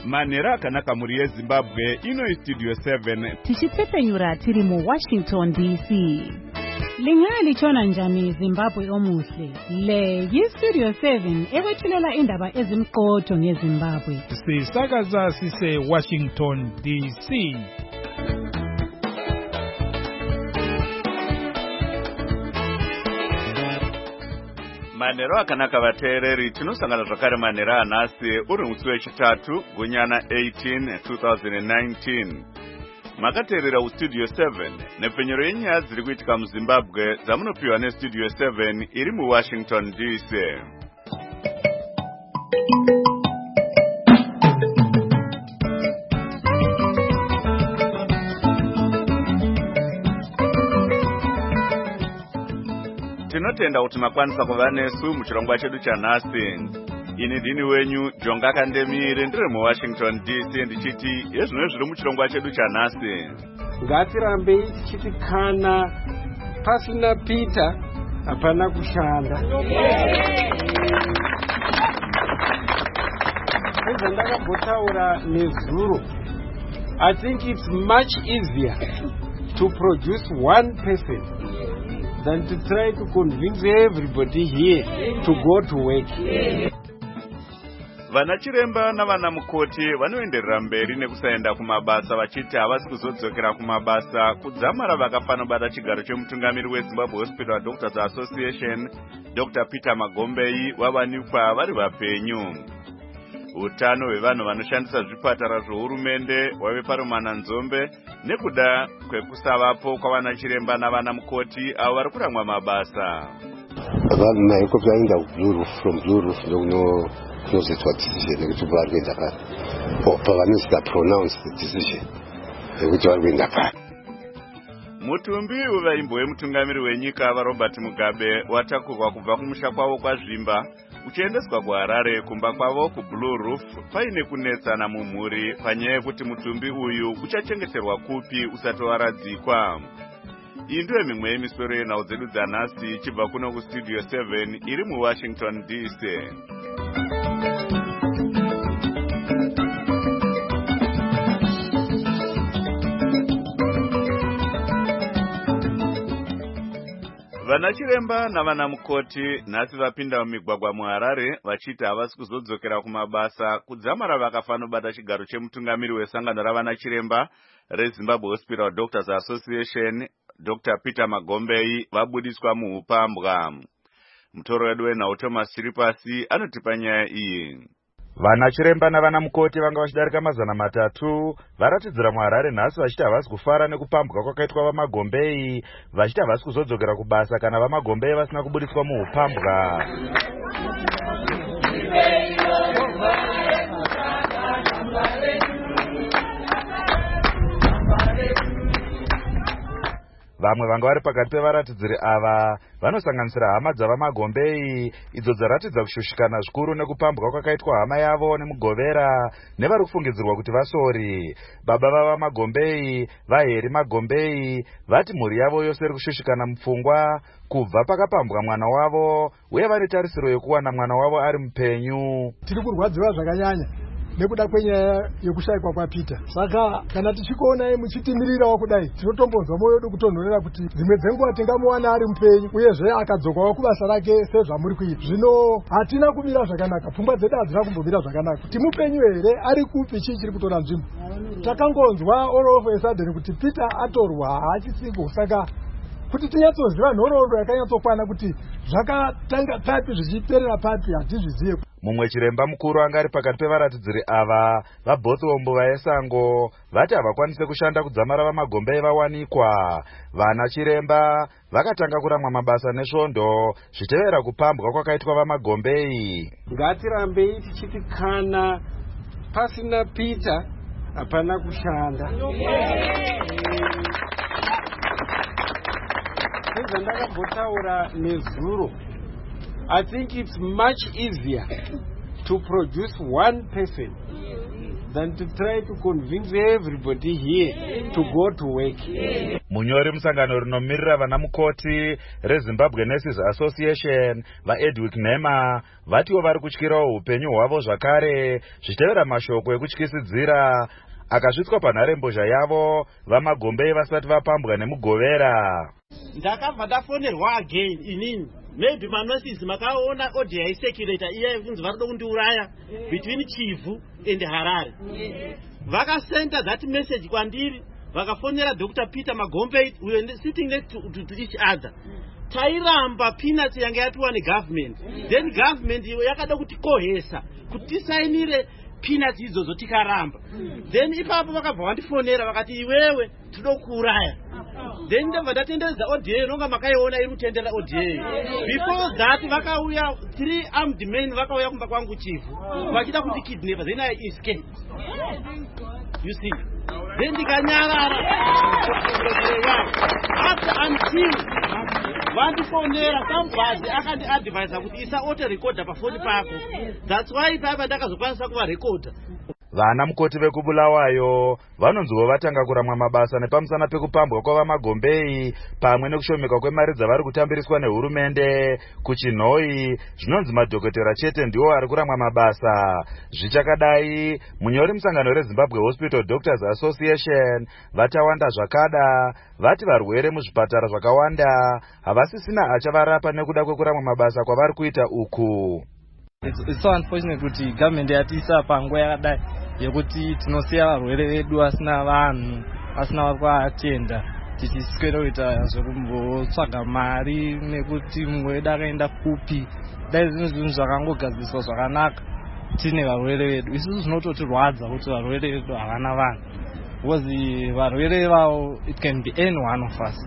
Manera akanaka muri yeZimbabwe ino Studio 7 tichitsepenyura tiri mu Washington DC. Lingali chona njani Zimbabwe omuhle. Le yi-Studio 7 ekwethulela indaba ezimqotho ngeZimbabwe. Sisakaza sise Washington DC. Manero akanaka vateereri tinosangana zvakare manera anhasi uri musi wechitatu gunyana 18 2019. Makateerera uStudio 7 nepfenyero yenyaya dziri kuitika muZimbabwe dzamunopiwa neStudio 7 iri muWashington DC. Tinotenda kuti makwanisa kuva nesu muchirongwa chedu chanhasi. Ini ndini wenyu Jonga Kandemire ndiri muWashington DC ndichiti yezvino zviri muchirongwa chedu chanhasi. Ngatirambei tichiti kana pasina Peter hapana kushanda. Ndakambotsaura nezuro. I think it's much easier to produce one person than to try to convince everybody here to go to work. Vana chiremba navana mukoti vanoenderera mberi nekusaenda kumabasa vachiti havasi kuzodzokera kumabasa kudzamara vakafanobata chigaro chemutungamiri weZimbabwe Hospital Doctors Association Dr. Peter Magombei wavanikwa vari vapenyu. Utano hwevanhu vanoshandisa zvipatara zvohurumende wave paromana nzombe nekuda kwekusavapo kwavana chiremba navana mukoti avo vari kuramwa mabasa. Vanhu naiko vaenda from Blue Roof kunozotwa decision yekuti vari kuenda pari. Pavanozika pronounce the decision yekuti vari kuenda pari. Mutumbi uvaimbo wemutungamiri wenyika vaRobert Mugabe watakurwa kubva kumusha kwavo kwazvimba uchiendeswa kuHarare kumba kwavo kuBlue Roof paine kunetsana mumhuri panyaya yekuti mutumbi uyu uchachengeterwa kupi usati waradzikwa. Iyi ndiyo mimwe yemisoro yenhau dzedu dzanhasi chibva kuno kuStudio 7 iri muWashington DC. Vana chiremba navana mukoti nhasi vapinda mumigwagwa muHarare vachiti havasi kuzodzokera kumabasa kudzamara vakafanobata chigaro chemutungamiri wesangano ravana chiremba reZimbabwe Hospital Doctors Association Dr. Peter Magombei vabudiswa muupambwa. Mutoro wedu wenhau Thomas Chiripasi anotipa nyaya iyi. Vana chiremba navana mukoti vanga vachidarika 300 varatidzira muHarare nhasi vachiti havasi kufara nekupambwa kwakaitwa vaMagombei vachiti havasi kuzodzokera kubasa kana vaMagombei vasina kubudiswa muupambwa. Vamwe vanga vari pakati pevaratidziri ava vanosanganisira hama dzavaMagombei idzo dzaratidza kushushikana zvikuru nekupambwa kwakaitwa hama yavo nemugovera nevari kufungidzirwa kuti vasori. Baba vavaMagombei vaHeri Magombei vati mhuri yavo yose iri kushushikana mupfungwa kubva pakapambwa mwana wavo uye vane tarisiro yekuwana mwana wavo ari mupenyu. Tiri kurwadziwa zvakanyanya nekuda kwenyaya yekushayikwa kwaPeter. Saka kana tichikuona muchitimirirawo kudai tinotombonzwa moyo wedu kutonhorera kuti dzimwe dzenguva tingamuwana ari mupenyu uyezve akadzokawo kubasa rake sezvamuri kuita. Zvino hatina kumira zvakanaka, pfungwa dzedu hadzina kumbomira zvakanaka kuti mupenyu here, ari kupi, chii chiri kutora nzvimbo. Takangonzwa all of a sudden kuti Peter atorwa haachisipo. Saka kuti tinyatsoziva nhoroondo yakanyatsokwana kuti zvakatanga papi zvichiperera papi hatizvizive. Mumwe chiremba mukuru anga ari pakati pevaratidziri ava vaBothwombo vaeSango vati havakwanise kushanda kudzamara vaMagombei vawanikwa. Vana chiremba vakatanga kuramwa mabasa nesvondo zvichitevera kupambwa kwakaitwa vaMagombei. Ngatirambei tichiti kana pasina Peter hapana kushanda. Ndakambotsaura nezuro. I think it's much easier to produce one person than to try to convince everybody here to go to work. Munyori musangano rinomirira vana mukoti reZimbabwe Nurses Association vaEdwick Nema vatiwo vari kutyirawo upenyu hwavo zvakare zvichitevera mashoko ekutyisidzira akasvitswa panharembozha yavo vamagombei vasati vapambwa nemugovera. Ndakabva ndafonerwa again inini. Maybe manurses makaona audio yaiseculator iya kunzi varikuda kundiuraya between Chivu and Harare. Vakasenda that message kwandiri, vakafonera Dr. Peter Magombei, we were sitting next to each other. Tairamba peanuts yange yatuwa negovernment. Then government yakada kutikohesa, kutisainire peanuts izozo tikaramba. Then ipapo vakabva vandifonera vakati iwewe tinokuuraya. Then ndabva ndatendedza audio nonga makaiona iri kutendera audio. Before that vakauya 3 armed men vakauya kumba kwangu Chifu vachida kundikidnapa, then I escaped. You see, then ndikanyarara after until vandifonera somebody akandiadvisa kuti isa auto recorder pafoni pako. That's why papa ndakazokwanisa kuva recorder. Vana mukoti vekubulawayo vanonziwo vatanga kuramwa mabasa nepamusana pekupambwa kwavamagombei pamwe nekushomeka kwemari dzavari kutambiriswa nehurumende kuchinhoi. Zvinonzi madhokotera chete ndiwo ari kuramwa mabasa. Zvichakadai, munyori musangano reZimbabwe Hospital Doctors Association vatawanda zvakada vati varwere muzvipatara zvakawanda havasisina achavarapa nekuda kwekuramwa mabasa kwavari kuita uku. It's so unfortunate kuti government yatisa panguva yakadai yekuti tinosiya varwere vedu vasina vanhu vasina vakuatenda tichiswera kuita zvekumbotsvaga mari nekuti mumwe wedu akaenda kupi. Dai zvinhu zvinhu zvakangogadziswa zvakanaka tine varwere vedu. Isusu zvinototirwadza kuti varwere vedu havana vanhu, because varwere vavo it can be any one of us.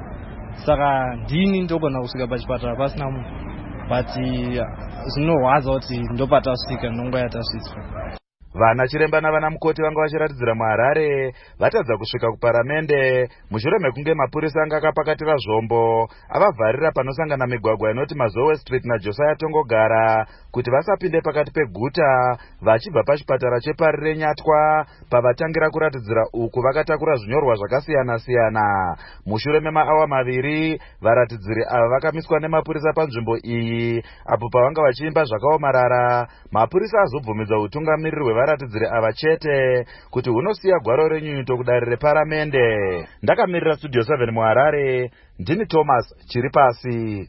Saka ndini ndogona kusvika pachipatara pasina munhu, but zvinorwadza kuti ndopatasvika nongo yatasvitswa. Vana chiremba navana mukoti vanga vachiratidzira muHarare vatadza kusvika kuparamende mushure mekunge mapurisa anga akapakatira zvombo avavharira panosangana migwagwa inoti Mazowe Street naJosiah Tongogara kuti vasapinde pakati peguta vachibva pachipatara cheParire Nyatwa. Pavatangira kuratidzira uku vakatakura zvinyorwa zvakasiyana siyana. Mushure memaawa maviri varatidziri ava vakamiswa nemapurisa panzvimbo iyi apo pavanga vachiimba zvakaomarara. Mapurisa azobvumidza utungamiriri hwevaratidziri ava chete kuti hunosiya gwaro renyunyuto kudare reparamende. Ndakamirira Studio 7 muHarare, ndini Thomas Chiripasi.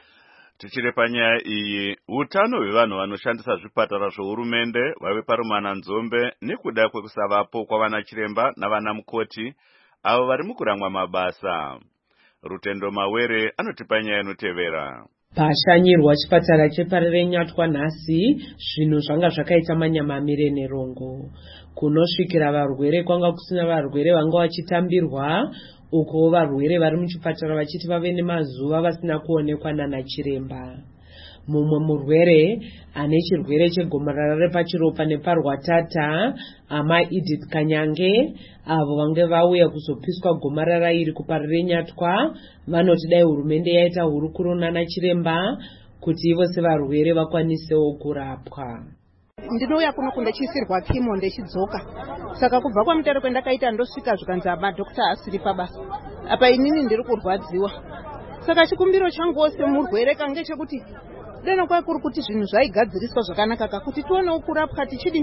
Tichiri panyaya iyi, utano hwevanhu vanoshandisa zvipatara zvohurumende vave parumana nzombe nekuda kwekusavapo kwavana chiremba navana mukoti avo vari mukuramwa mabasa. Rutendo Mawere anotipa nyaya inotevera. Pashanyirwa chipatara cheParire Nyatwa nhasi, zvinhu zvanga zvakaita manyamamire nerongo. Kunosvikira varwere kwanga kusina varwere vanga vachitambirwa, uko varwere vari muchipatara vachiti vave nemazuva vasina kuonekwa nana chiremba. Mumwe murwere ane chirwere chegomarara repachiropa neparwatata, ama Edith Kanyange, avo vange vauya kuzopiswa gomarara iri kuParire Nyatwa, vanoti dai hurumende yaita hurukuro nana chiremba kuti ivo sevarwere vakwanisewo kurapwa. Ndinouya kuno kundochisirwa chemo ndechidzoka. Saka kubva kwamutaro kwendakaita ndosvika zvikanzi madhokota asiri pabasa. Apa inini ndiri kurwadziwa. Saka chikumbiro changu wose murwere kange chekuti deno kwakuri kuti zvinhu zvaigadziriswa zvakanaka kakuti tionewo kurapwa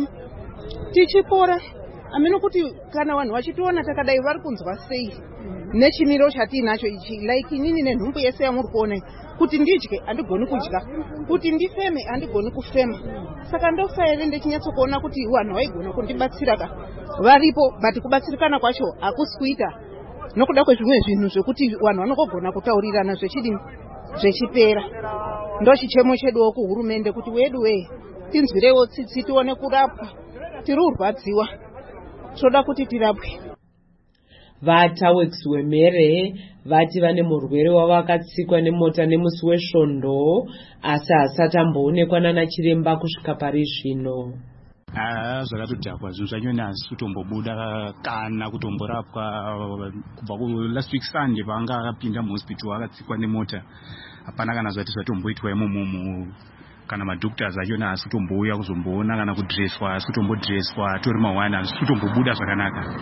tichipora. Ameno kuti kana vanhu vachitiona takadai vari kunzwa sei nechimiro chatinacho ichi, like inini nenhumbu yese yamuri kuona kuti ndidye handigoni kudya, kuti ndifeme handigoni kufema. Saka ndofa ere ndechinyatsokuona kuti vanhu vaigona kundibatsira varipo, but kubatsirikana kwacho hakusi kuita nokuda kwezvimwe zvinhu zvekuti vanhu vanogona kutaurirana zvechipera. Ndochichemo cheduwo kuhurumende kuti wedu tinzwirewo tsitsi tione kurapwa, tiri kurwadziwa, toda kuti tirapwe. VaTawex weMhere vati vane murwere wavakatsikwa nemota nemusi wesvondo asi hasati amboonekwa nana chiremba kusvika pari zvino. Zvakatodhakwa zvinhu zvanyoni hazisi kutombobuda kana kutomborapwa. Kubva last week Sunday paanga akapinda muhospital akatsikwa nemota, hapana kana zvati zvatomboitwa imomo. kana madhoktors achona asi kutombouya kuzomboona kana kudreswa asi kutombodreswa tori mawani asi kutombobuda zvakanaka.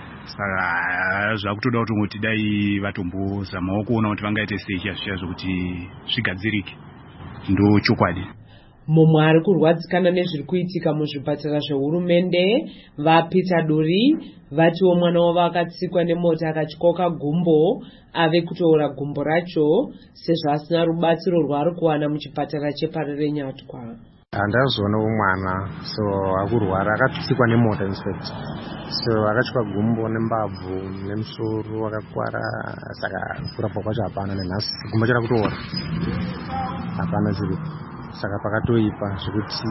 Saka zvakutoda kuti dai vatombozamawo kuona kuti vangaite sei chazviya zvokuti zvigadzirike. Ndo chokwadi. Mumwe ari kurwadzikana nezviri kuitika muzvipatara zvehurumende vaPeter Duri vatiwo mwana wavo akatsikwa nemota akatyoka gumbo ave kutoora gumbo racho sezvo asina rubatsiro rwaari kuwana muchipatara cheParere Nyatwa. Handazoonawo mwana so akurwara akatsikwa nemota infact so akatyoka gumbo nembabvu nemusoro akakwara saka kurapwa kwacho hapana nenhasi gumbo chara kutoora hapana chiri saka pakatoipa zvekuti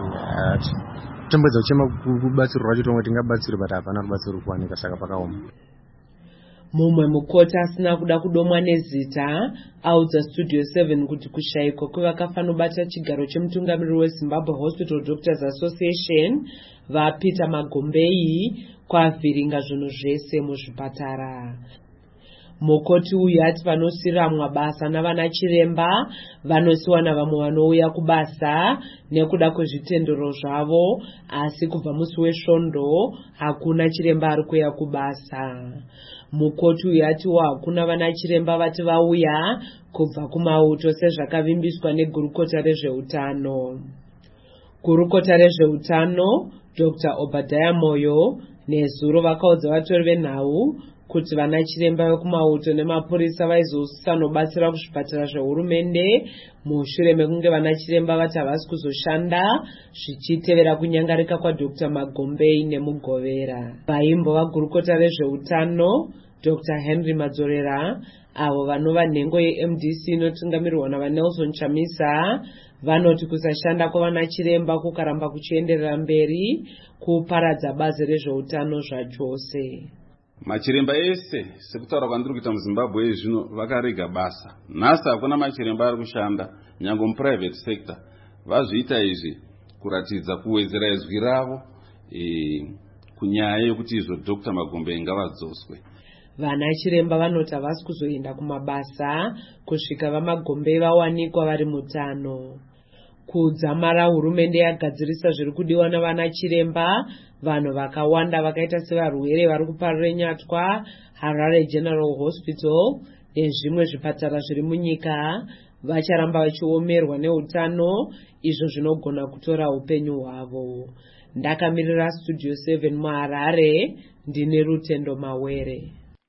tombedza kuchema kubatsiro rwacho tomwe tingabatsiro but hapana rubatsiro kuwanika saka pakaoma. Mumwe mukoti asina kuda kudomwa nezita audza Studio 7 kuti kushayikwa kwevakafanobata chigaro chemutungamiriri weZimbabwe Hospital Doctors Association vaPeter Magombei kwavhiringa zvinhu zvese muzvipatara. Mukoti uyu ati vanosiramwa basa navana chiremba vanosiwa navamwe vanouya kubasa nekuda kwezvitendero zvavo, asi kubva musi wesvondo hakuna chiremba ari kuuya kubasa. Mukoti uyu atiwo hakuna vana chiremba vati vauya kubva kumauto sezvakavimbiswa negurukota rezveutano. Gurukota rezveutano Dr. Obadiah Moyo nezuro vakaudza vatori venhau kuti vana chiremba vekumauto nemapurisa vaizosanobatsira kuzvipatara zvehurumende mushure mekunge vana chiremba vati havasi kuzoshanda zvichitevera kunyangarika kwaDr. Magombei nemugovera. Vaimbova gurukota rezveutano Dr. Henry Madzorera avo vanova nhengo yeMDC inotungamirirwa navaNelson Chamisa vanoti kusashanda kwavana chiremba kukaramba kuchienderera mberi kuparadza bazi rezveutano zvachose. Machiremba ese sekutaura kwandiri kuita muZimbabwe zvino vakarega basa. Nhasi hakuna machiremba ari kushanda nyange muprivate sector. Vazviita izvi kuratidza kuwedzera izwi ravo kunyaya yokuti izvo Dr. Magombei ngavadzoswe. Vana chiremba vanoti havasi kuzoenda kumabasa kusvika vaMagombei vawanikwa vari mutano. Kudzamara hurumende yagadzirisa zviri kudiwa navana chiremba, vanhu vakawanda vakaita sevarwere vari kuParere Nyatwa, Harare General Hospital nezvimwe zvipatara zviri munyika vacharamba vachiomerwa neutano, izvo zvinogona kutora upenyu hwavo. Ndakamirira Studio 7 muHarare, ndine Rutendo Mawere.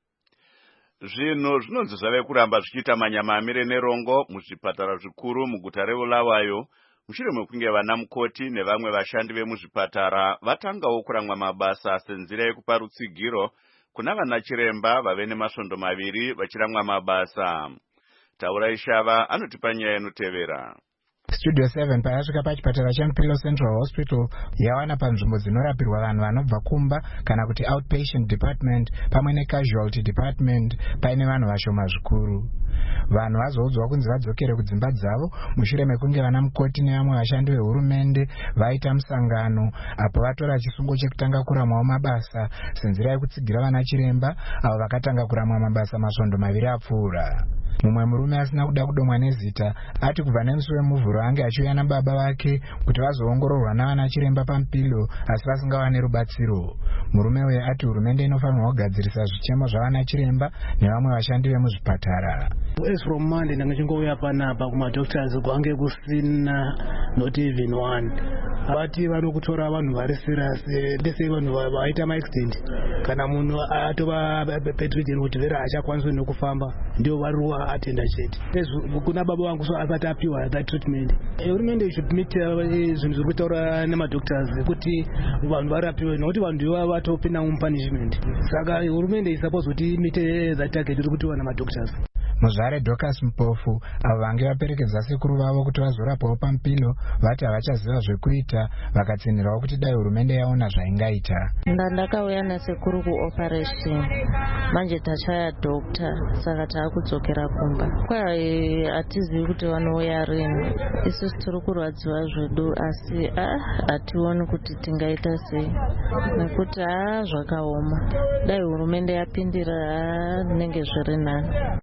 Zvinhu zvinonzi zvave kuramba zvichiita manyamamire nerongo muzvipatara zvikuru muguta reBulawayo mushure mekunge vana mukoti nevamwe vashandi vemuzvipatara vatangawo kuramwa mabasa senzira yekupa rutsigiro kuna vana chiremba vave nemasvondo maviri vachiramwa mabasa. Taurai Shava anotipa nyaya inotevera. Studio 7 payasvika pachipatara cheMupilo Central Hospital yawana panzvimbo dzinorapirwa vanhu vanobva kumba kana kuti outpatient department pamwe necasualty department paine vanhu vashoma zvikuru. Vanhu vazoudzwa kunzi vadzokere kudzimba dzavo mushure mekunge vana mukoti nevamwe vashandi vehurumende vaita musangano apo vatora chisungo chekutanga kuramwawo mabasa senzira yekutsigira vana chiremba avo vakatanga kuramwa mabasa masvondo maviri apfuura. Mumwe murume asina kuda kudomwa nezita ati kubva nemusi wemuvhuro ange achiuya nababa vake kuti vazoongororwa navana chiremba paMupilo asi vasingawani rubatsiro. Murume uyu ati hurumende inofanirwa kugadzirisa zvichemo zvavana chiremba nevamwe vashandi vemuzvipatara. As from Monday ndangachingouya panapa kumadoctors kwange kusina not even one. Vati vanokutora vanhu vari serious ndese vanhu vaita maaccident kana munhu atova bedridden kuti vera achakwanisa nokufamba ndio vari atenda chete. Kuna baba vangu so asati apiwa that treatment. Hurumende should meet zvinhu zviri kutaura nemadoctors kuti vanhu varapiwe nokuti vanhu ndivo vatopinda mupunishment. Saka hurumende is supposed kuti meet that target kuti wana madoctors. Muzvare Dorcas Mpofu avo vange vaperekedza sekuru vavo kuti vazorapwawo paMupilo vati havachaziva zvekuita vakatsinhirawo kuti dai hurumende yaona zvaingaita. Ndakauya nasekuru kuoperation manje tachaya doctor saka taakudzokera kumba. Kwai hatizivi kuti vanouya rini. Isusu tiri kurwadziwa zvedu asi hationi kuti tingaita sei nekuti zvakaoma. Dai hurumende yapindira nenge zviri nani. Mukuru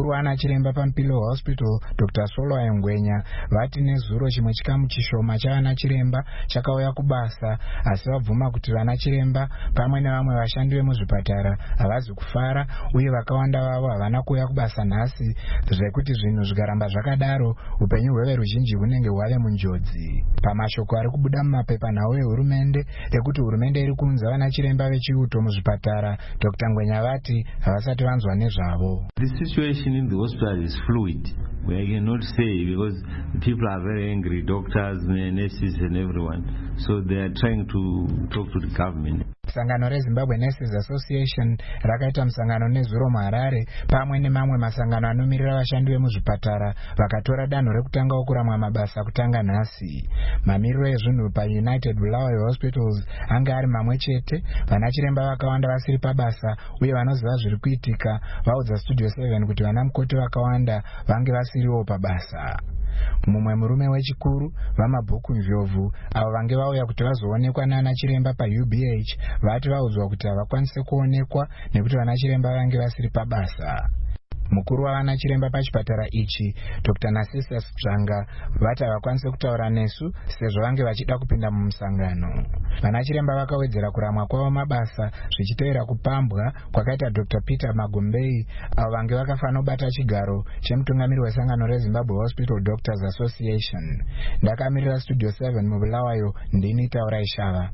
mukuru waanachiremba paMpilo Hospital Dr. Solwa Ngwenya vati nezuro chimwe chikamu chishoma chaanachiremba chakauya kubasa, asi vabvuma kuti vanachiremba pamwe nevamwe vashandi vemuzvipatara havazi kufara uye vakawanda vavo havana kuuya kubasa nhasi, zvekuti zvinhu zvikaramba zvakadaro upenyu hweveruzhinji hunenge hwave munjodzi. Pamashoko ari kubuda mumapepanhau ehurumende ekuti hurumende iri kuunza vanachiremba vechiuto muzvipatara, Dr. Ngwenya vati havasati vanzwa nezvavo. The situation in the hospital is fluid. We cannot say because people are very angry, doctors, nurses and everyone. So they are trying to talk to the government. Sangano reZimbabwe Nurses Association rakaita musangano nezuro muHarare pamwe nemamwe masangano anomirira vashandi vemuzvipatara vakatora danho rekutanga okuramwa mabasa kutanga nhasi. Mamiriro ezvinhu paUnited Bulawayo Hospitals anga ari mamwe chete, vanachiremba vakawanda vasiri pabasa uye vanoziva zviri kuitika vaudza Studio 7 kuti vanamukoti vakawanda vange vasiriwo pabasa. Mumwe murume wechikuru vamabhuku Mvyovu avo vange vauya kuti vazoonekwa naanachiremba paUBH vati vaudzwa kuti havakwanise kuonekwa nekuti vanachiremba vange vasiri pabasa. Mukuru wavanachiremba pachipatara ichi Dr. Nasisa Stranga vati havakwanise kutaura nesu sezvo vange vachida kupinda mumusangano. Vanachiremba vakawedzera kuramwa kwavo mabasa zvichitevera kupambwa kwakaita Dr. Peter Magombei avo vange vakafanobata chigaro chemutungamiri wesangano reZimbabwe Hospital Doctors Association. Ndakamirira Studio 7 muBulawayo, ndini Taurai Shava.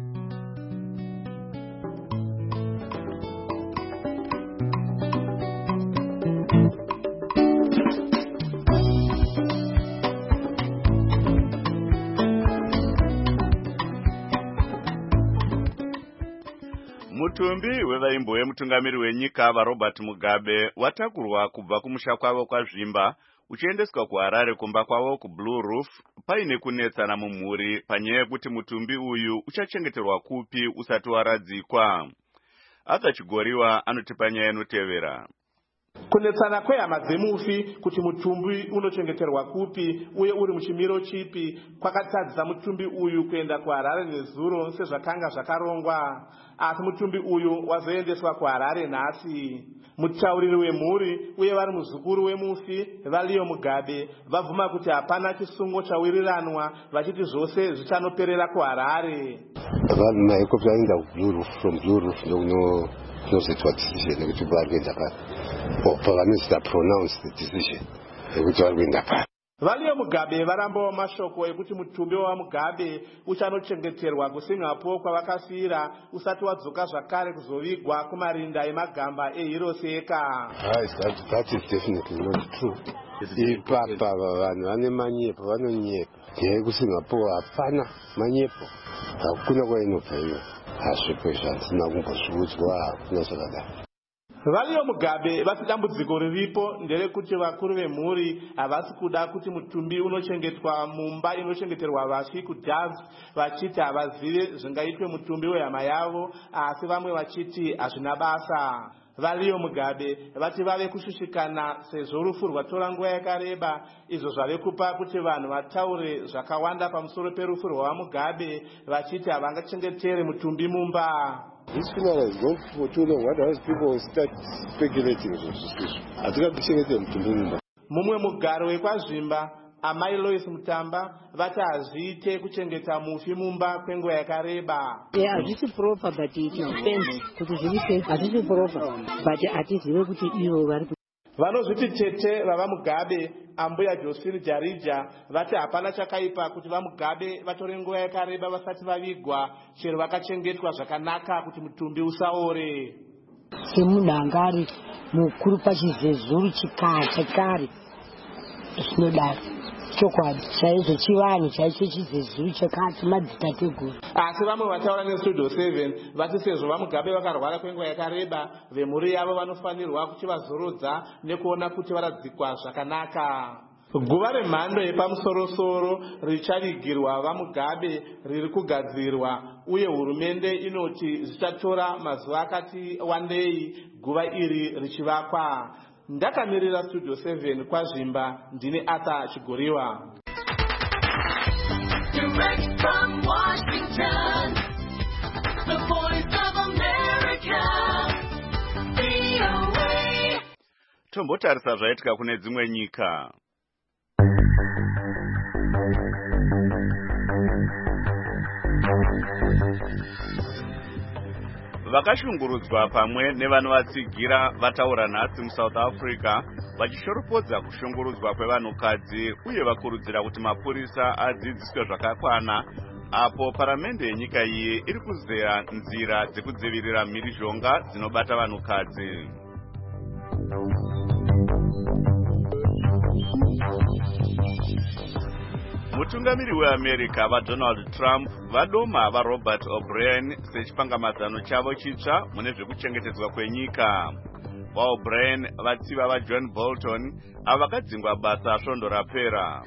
Mutumbi wevaimbo wemutungamiri wenyika vaRobert Mugabe watakurwa kubva kumusha kwavo kwaZvimba uchiendeswa kuHarare kumba kwavo kuBlue Roof paine kunetsana mumhuri panyaya yekuti mutumbi uyu uchachengeterwa kupi usati waradzikwa. Arthur Chigoriwa anotipa nyaya inotevera. Kunetsana kwehama dzemufi kuti mutumbi unochengeterwa kupi uye uri muchimiro chipi kwakatadzisa mutumbi uyu kuenda kuHarare nezuro sezvakanga zvakarongwa, asi mutumbi uyu wazoendeswa kuHarare nhasi. Mutauriri wemhuri uye vari muzukuru wemufi vaLeo Mugabe vabvuma kuti hapana chisungo chawiriranwa vachiti zvose zvichanoperera kuHarare. Vanhu mahelikopta aenda from Blue Roof ndokunozetwa decision yekuti vari kuenda pari pavanoita pronounce the decision yekuti vari kuenda pari. VaLeo Mugabe varambawo mashoko ekuti mutumbi waMugabe uchanochengeterwa kuSingapore kwavakafira usati wadzoka zvakare kuzovigwa kumarinda emagamba eHiroseka. That is definitely not true. Ipapa vanhu vane manyepo vanonyepa. YekuSingapore hapana manyepo. Hakuna kwainobva iyo. Hazvipo zvatisina kumbozviudzwa, hakuna zvakadaro. VaLeo Mugabe vati dambudziko riripo nderekuti vakuru vemhuri havasi kuda kuti mutumbi unochengetwa mumba inochengeterwa vafi kuJazz, vachiti havazive zvingaitwe mutumbi wehama yavo, asi vamwe vachiti hazvina basa. VaLeo Mugabe vati vave kushushikana sezvo rufu rwatora nguva yakareba, izvo zvave kupa kuti vanhu vataure zvakawanda pamusoro perufu rwaMugabe vachiti havangachengetere mutumbi mumba. This funeral has gone for too long. Otherwise people will start speculating. Mumwe mugaro wekwaZvimba Amai Lois Mutamba vati hazviite kuchengeta mufi mumba kwenguva yakareba. Hazvisi proper but it depends kuti zviite, hazvisi proper but hatizive kuti ivo vari. Vanozviti tete vavaMugabe Ambuya Josephine Jarija vati hapana chakaipa kuti vaMugabe vatore nguva yakareba vasati vavigwa chero vakachengetwa zvakanaka kuti mutumbi usaore. Semunhu anga ari mukuru pachizezuru chikare zvinodaro chokwadi chaizvo chivanhu chaicho chizezuru chakati madzitateguru. Asi vamwe vataura neStudio 7 vati sezvo vaMugabe vakarwara kwenguva yakareba vemhuri yavo vanofanirwa kuti vazorodza nekuona kuti varadzikwa zvakanaka. Guva remhando yepamusorosoro richavigirwa vaMugabe riri kugadzirwa uye hurumende inoti zvichatora mazuva akati wandei guva iri richivakwa. Ndakamirira Studio 7 kwaZvimba, ndini Arthur Chigoriwa. Direct from Washington, the Voice of America, VOA. tombotarisa zvaitika kune dzimwe nyika. Vakashungurudzwa pamwe nevanovatsigira vataura nhasi muSouth Africa vachishoropodza kushungurudzwa kwevanhukadzi uye vakurudzira kuti mapurisa adzidziswe zvakakwana apo paramende yenyika iyi iri kuzeya nzira dzekudzivirira mhirizhonga dzinobata vanhukadzi. Mutungamiri weAmerica vaDonald Trump vadoma vaRobert O'Brien sechipangamadzano chavo chitsva mune zvekuchengetedzwa kwenyika. VaO'Brien vatsiva vaJohn Bolton avo vakadzingwa basa svondo rapera.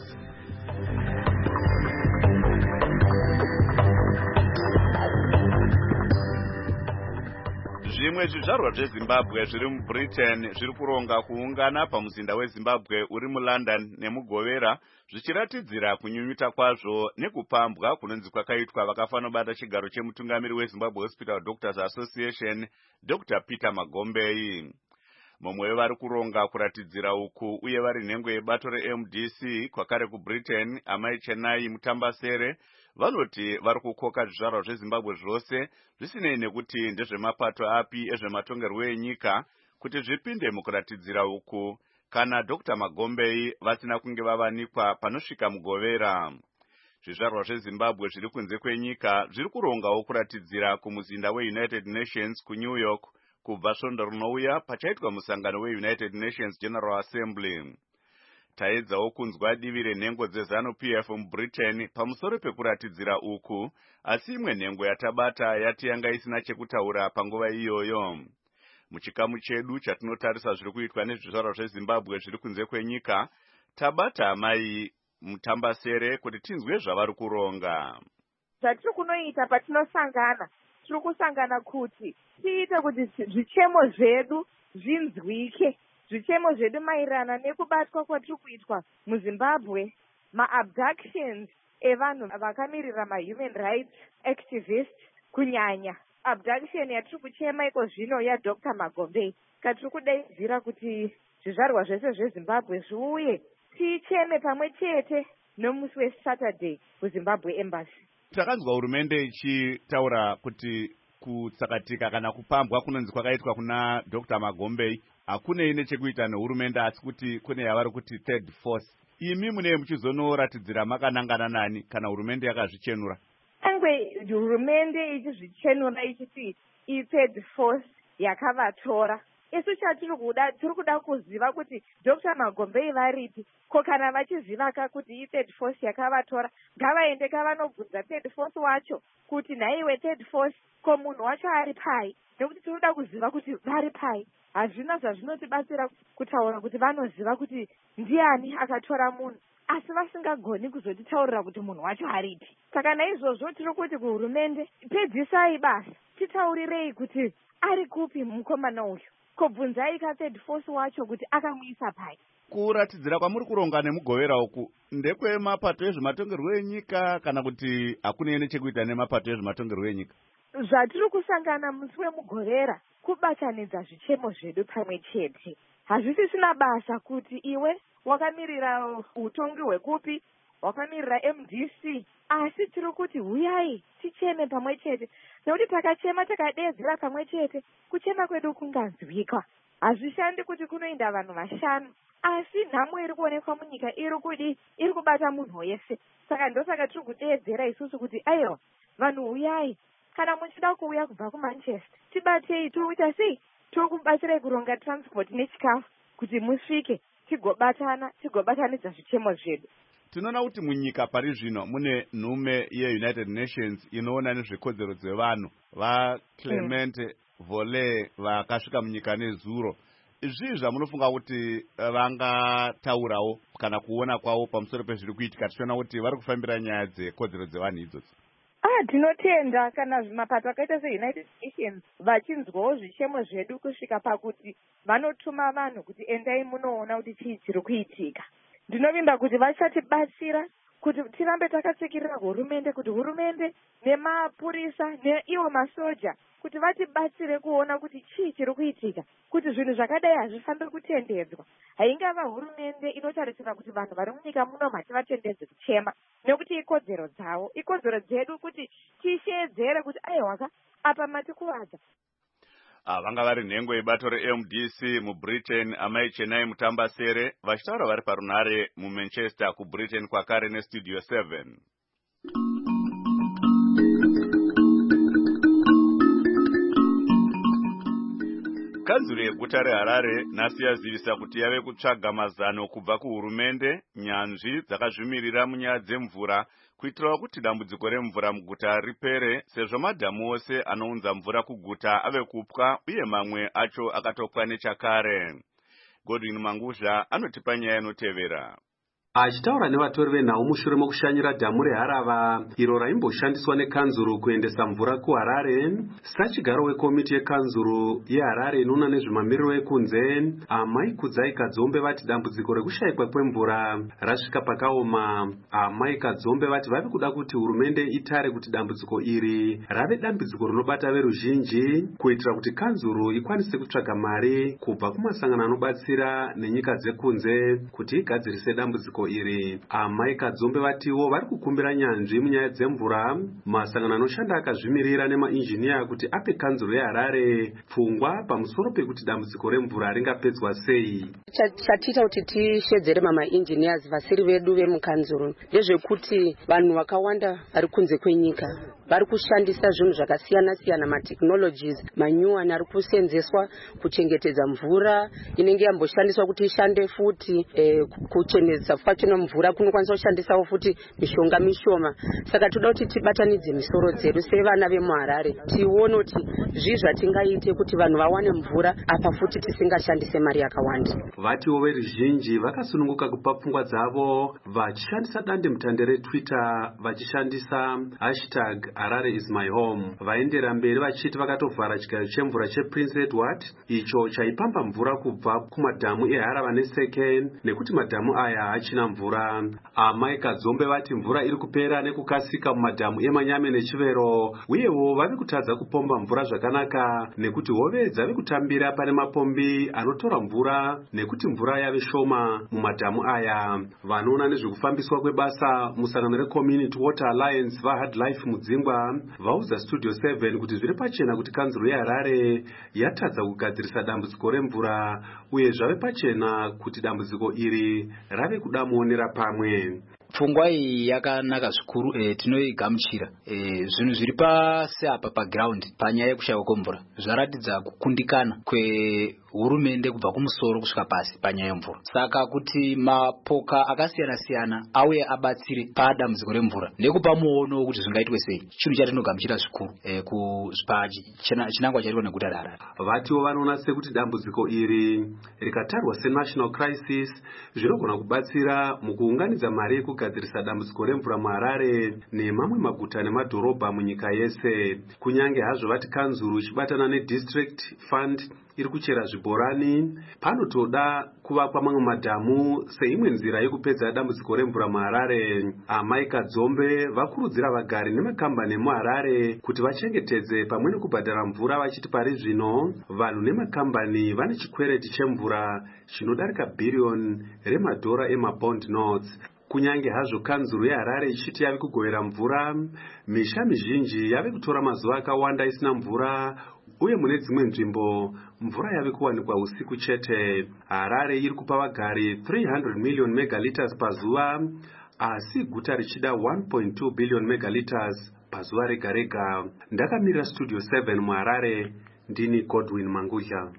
Zvimwe zvizvarwa zveZimbabwe zviri muBritain zviri kuronga kuungana pamuzinda weZimbabwe uri muLondon nemugovera zvichiratidzira kunyunyuta kwazvo nekupambwa kunonzi kwakaitwa vakafanobata chigaro chemutungamiri weZimbabwe Hospital Doctors Association Dr. Peter Magombei. Mumwe wevari kuronga kuratidzira uku uye vari nhengo yebato reMDC kwakare kuBritain Amai Chenai Mutambasere vanoti vari kukoka zvizvarwa zveZimbabwe zvose zvisinei nekuti ndezvemapato api ezvematongerwo enyika kuti zvipinde mukuratidzira uku kana Dr. Magombei vasina kunge vavanikwa panosvika mugovera. Zvizvarwa zveZimbabwe zviri kunze kwenyika zviri kurongawo kuratidzira kumuzinda weUnited Nations kuNew York kubva svondo rinouya pachaitwa musangano weUnited Nations General Assembly. Taedzawo kunzwa divi renhengo dzeZANU-PF muBritain pamusoro pekuratidzira uku, asi imwe nhengo yatabata yati yanga isina chekutaura panguva iyoyo. Muchikamu chedu chatinotarisa zviri kuitwa nezvizvarwa zveZimbabwe zviri kunze kwenyika, tabata Amai Mutambasere kuti tinzwe zvavari kuronga. Zvatiri kunoita patinosangana, tiri kusangana kuti tiite kuti zvichemo zvedu zvinzwike. Zvichemo zvedu maererano nekubatwa kwatiri kuitwa muZimbabwe, ma-abductions evanhu vakamirira ma-human rights activists, kunyanya abduction yatiri kuchema iko zvino yaDr. Magombei. Katiri kudaidzira kuti zvizvarwa zvese zveZimbabwe zviuye ticheme pamwe chete nomusi weSaturday kuZimbabwe Embassy. Takanzwa hurumende ichitaura kuti kutsakatika kana kupambwa kunonzi kwakaitwa kuna Dr. Magombei hakunei nechekuita nehurumende asi kuti kune yavari kuti third force. Imi munei muchizonoratidzira makanangana nani kana hurumende yakazvichenura? Angwe hurumende ichizvichenura ichiti i-third force yakavatora. Isu chatiri kuda kuziva kuti Dr. Magombei varipi, ko kana vachiziva kuti i-third force yakavatora ngavaende kavanobvunza third force wacho kuti nhaiwe third force ko munhu wacho ari pai, nekuti tinoda kuziva kuti vari pai. Hazvina zvazvinotibatsira kutaura kuti vanoziva kuti ndiani akatora munhu, asi vasingagoni kuzotitaurira kuti munhu wacho aripi. Saka naizvozvo tiri kuti kuhurumende, pedzisai basa, titaurirei kuti ari kupi mukomana uyu, kobvunzai ka-third force wacho kuti akamuisa pai. Kuratidzira kwamuri kuronga nemugovera uku ndekwemapato ezvematongerwo enyika kana kuti hakunei nechekuita nemapato ezvematongerwo enyika? Zvatiri kusangana musi wemugovera kubatanidza zvichemo zvedu pamwe chete. Hazvisisina basa kuti iwe wakamirira utongi hwekupi, wakamirira MDC, asi tiri kuti huyai ticheme pamwe chete, nekuti takachema takadedzera pamwe chete, kuchema kwedu kunganzwika. Hazvishandi kuti kunoenda vanhu vashanu, asi nhamo iri kuonekwa munyika iri kubata munhu wese. Saka ndosaka tiri kudeedzera isusu kuti aiwa vanhu huyai, kana muchida kuuya kubva kuManchester tibatei, toita sei, tokubatsirai kuronga transport nechikafu kuti musvike tigobatanidza zvichemo zvedu. Tinoona kuti munyika pari zvino mune nhume yeUnited Nations inoona nezvekodzero dzevanhu, vaClement Vole vakasvika munyika nezuro. Zvii zvamunofunga kuti vangataurawo kana kuona kwavo pamusoro pezviri kuitika tichiona kuti vari kufambira nyaya dzekodzero dzevanhu idzodzo? Tinotenda kana mapato akaita seUnited Nations vachinzwawo zvichemo zvedu kusvika pakuti vanotuma vanhu kuti endai munoona kuti chii chiri kuitika. Ndinovimba kuti vachatibatsira kuti tirambe takatsikirira hurumende, kuti hurumende nemapurisa neiwo masoja kuti vatibatsire kuona kuti chii chiri kuitika, kuti zvinhu zvakadai hazvifaniri kutendedzwa. Haingava hurumende inotarisira kuti vanhu vari munyika muno hativatendedze kuchema, nekuti ikodzero dzavo, ikodzero dzedu kuti tishedzere kuti aiwaka apa matikuvadza. Vanga vari nhengo yebato reMDC muBritain Amai Chenai Mutambasere vachitaura vari parunhare muManchester kuBritain kwakare neStudio 7. Kanzuro yeguta reHarare nhasi yazivisa kuti yave kutsvaga mazano kubva kuhurumende nyanzvi dzakazvimirira munyaya dzemvura kuitirawo kuti dambudziko remvura muguta ripere, sezvo madhamu ose anounza mvura kuguta ave kupwa uye mamwe acho akatopwa nechakare. Godwin Manguzha anotipa nyaya inotevera. Achitaura nevatori venhau mushure mokushanyira dhamu reHarava iro raimboshandiswa nekanzuru kuendesa mvura kuHarare, sachigaro wekomiti yekanzuru yeHarare inoona nezvemamiriro ekunze Amai Kudzai Kadzombe vati dambudziko rekushayikwa kwemvura rasvika pakaoma. Amai Kadzombe vati vave kuda kuti hurumende itare kuti dambudziko iri rave dambudziko rinobata veruzhinji kuitira kuti kanzuru ikwanise kutsvaga mari kubva kumasangano anobatsira nenyika dzekunze kuti igadzirise dambudziko iri. Amai Kadzombe vatiwo vari kukumbira nyanzvi munyaya dzemvura masangano anoshanda akazvimirira nemainjiniya kuti ape kanzuro yeHarare pfungwa pamusoro pekuti dambudziko remvura ringapedzwa sei. Chatiita kuti tishedzere mamainjiniyazi vasiri vedu vemukanzuro ndezvekuti vanhu vakawanda vari kunze kwenyika vari kushandisa zvinhu zvakasiyana-siyana, matechnologies manyuwani ari kusenzeswa kuchengetedza mvura inenge yamboshandiswa kuti ishande futi kuchengetedza pachino mvura kunokwanisa kushandisawo futi mishonga mishoma. Saka toda kuti tibatanidze misoro dzedu sevana vemuHarare tione kuti zvii zvatingaite kuti vanhu vawane mvura apa futi tisingashandise mari yakawanda. Vatiwo veruzhinji vakasununguka kupa pfungwa dzavo vachishandisa dande mutande reTwitter vachishandisa #HarareIsMyHome. Vaendera mberi vachiti vakatovhara chigayo chemvura chePrince Edward icho chaipamba mvura kubva kumadhamu eHarava neSeken nekuti madhamu aya hachina mvura. Amai Kadzombe vati mvura iri kupera nekukasika mumadhamu eManyame neChivero uyewo vave kutadza kupomba mvura zvakanaka nekuti hove dzave kutambira pane mapombi anotora mvura nekuti mvura yave shoma mumadhamu aya. Vanoona nezvekufambiswa kwebasa musangano reCommunity Water Alliance vaHard Life mudzingwa vauza Studio 7 kuti zviri pachena kuti kanzuro yeHarare yatadza kugadzirisa dambudziko remvura uye zvave pachena kuti dambudziko iri rave kuda muonera pamwe. Pfungwa iyi yakanaka zvikuru, tinoigamuchira. Zvinhu zviri pasi apa paground panyaya yekushaiwa kwemvura zvaratidza kukundikana kwehurumende kubva kumusoro kusvika pasi panyaya yemvura. Saka kuti mapoka akasiyana-siyana auye abatsire padambudziko remvura nekupa muono wekuti zvingaitwe sei, chinhu chatinogamuchira zvikuru chinangwa chaitwa neguta reHarare. Vatiwo vanoona sekuti dambudziko iri rikatarwa senational crisis zvinogona kubatsira mukuunganidza mari yekugadzirisa dambudziko remvura muHarare nemamwe maguta nemadhorobha munyika yese. Kunyange hazvo vati kanzuru ichibatana nedistrict fund iri kuchera zvibhorani, panotoda kuvakwa mamwe madhamu seimwe nzira yekupedza dambudziko remvura muHarare. Amai Kadzombe vakurudzira vagari nemakambani emuHarare kuti vachengetedze pamwe nekubhadhara mvura vachiti pari zvino vanhu nemakambani vane chikwereti chemvura chinodarika bhiriyoni remadhora emabond notes. Kunyange hazvo kanzuro yeHarare ichiti yave kugovera mvura, misha mizhinji yave kutora mazuva akawanda isina mvura uye mune dzimwe nzvimbo mvura yave kuwanikwa usiku chete. Harare iri kupa vagari 300 million megaliters pazuva, asi guta richida 1.2 billion megaliters pazuva rega rega. Ndakamirira Studio 7 muHarare, ndini Godwin Manguzha.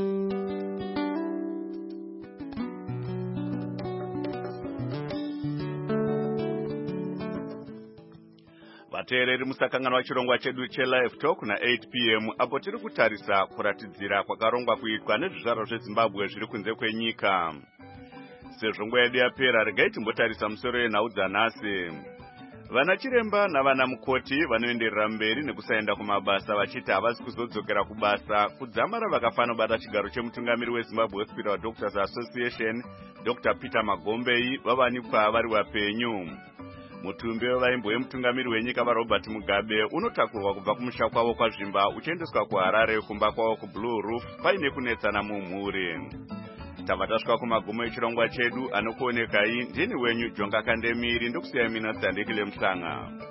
Vateereri musakanganwa chirongwa chedu cheLive Talk na 8 p.m. apo tiri kutarisa kuratidzira kwakarongwa kuitwa nezvizvarwa zveZimbabwe zviri kunze kwenyika. Sezvo nguva yedu yapera, regai timbotarisa musoro yenhau dzanhasi. Vana chiremba navana mukoti vanoenderera mberi nekusaenda kumabasa vachiti havasi kuzodzokera kubasa kudzamara vakafanobata chigaro chemutungamiri weZimbabwe Hospital Doctors Association Dr. Peter Magombei vavanikwa vari vapenyu. Mutumbi wevaimbo wemutungamiri wenyika vaRobert Mugabe unotakurwa kubva kumusha kwavo kwaZvimba uchiendeswa kuHarare kumba kwavo kuBlue Roof paine kunetsana mumhuri. Tava tasvika kumagumo echirongwa chedu anokuonekai ndini wenyu Jonga Kandemiri ndokusiyai mina Sandekile Muhlanga.